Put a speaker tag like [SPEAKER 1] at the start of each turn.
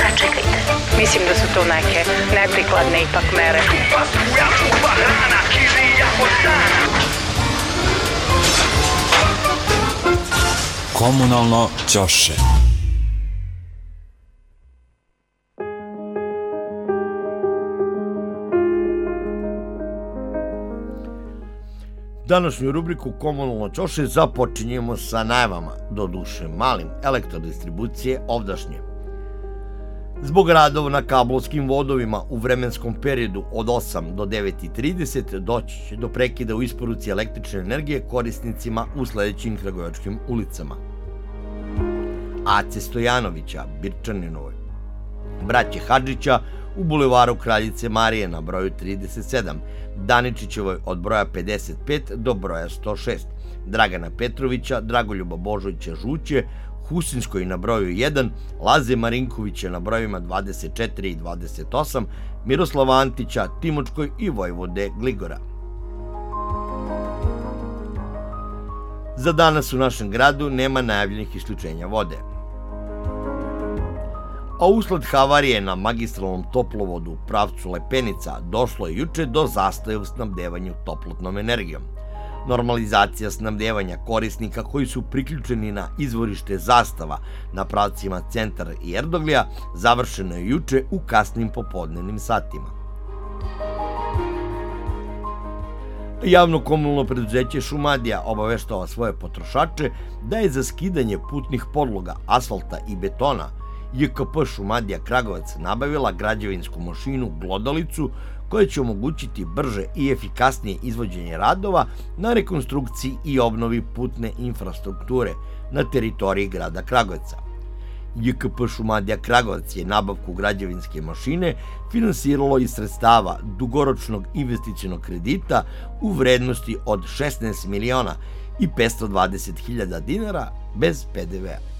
[SPEAKER 1] Sačekajte, mislim da su to neke neprikladne ipak mere.
[SPEAKER 2] Komunalno ćoše.
[SPEAKER 3] Današnju rubriku Komunalno ćoše započinjemo sa najavama, doduše malim, elektrodistribucije ovdašnje. Zbog radova na kablovskim vodovima u vremenskom periodu od 8 do 9:30 doći će do prekida u isporuci električne energije korisnicima u sledećim kragujevačkim ulicama: Ace Stojanovića, Birčaninoj, braće Hadžića u bulevaru Kraljice Marije na broju 37, Daničićevoj od broja 55 do broja 106, Dragana Petrovića, Dragoljuba Božovića Žuće, Husinskoj na broju 1, Laze Marinkovića na brojevima 24 i 28, Miroslava Antića, Timočkoj i Vojvode Gligora. Za danas u našem gradu nema najavljenih isključenja vode. A usled havarije na magistralnom toplovodu u pravcu Lepenica došlo je juče do zastoja u snabdevanju toplotnom energijom. Normalizacija snabdevanja korisnika koji su priključeni na izvorište Zastava na pravcima Centar i Erdoglija završeno je juče u kasnim popodnevnim satima. Javno komunalno preduzeće Šumadija obaveštava svoje potrošače da je za skidanje putnih podloga, asfalta i betona JKP Šumadija Kragujevac nabavila građevinsku mašinu glodalicu koja će omogućiti brže i efikasnije izvođenje radova na rekonstrukciji i obnovi putne infrastrukture na teritoriji grada Kragujevca. JKP Šumadija Kragujevac je nabavku građevinske mašine finansiralo iz sredstava dugoročnog investicionog kredita u vrednosti od 16 miliona i 520 hiljada dinara bez PDV-a.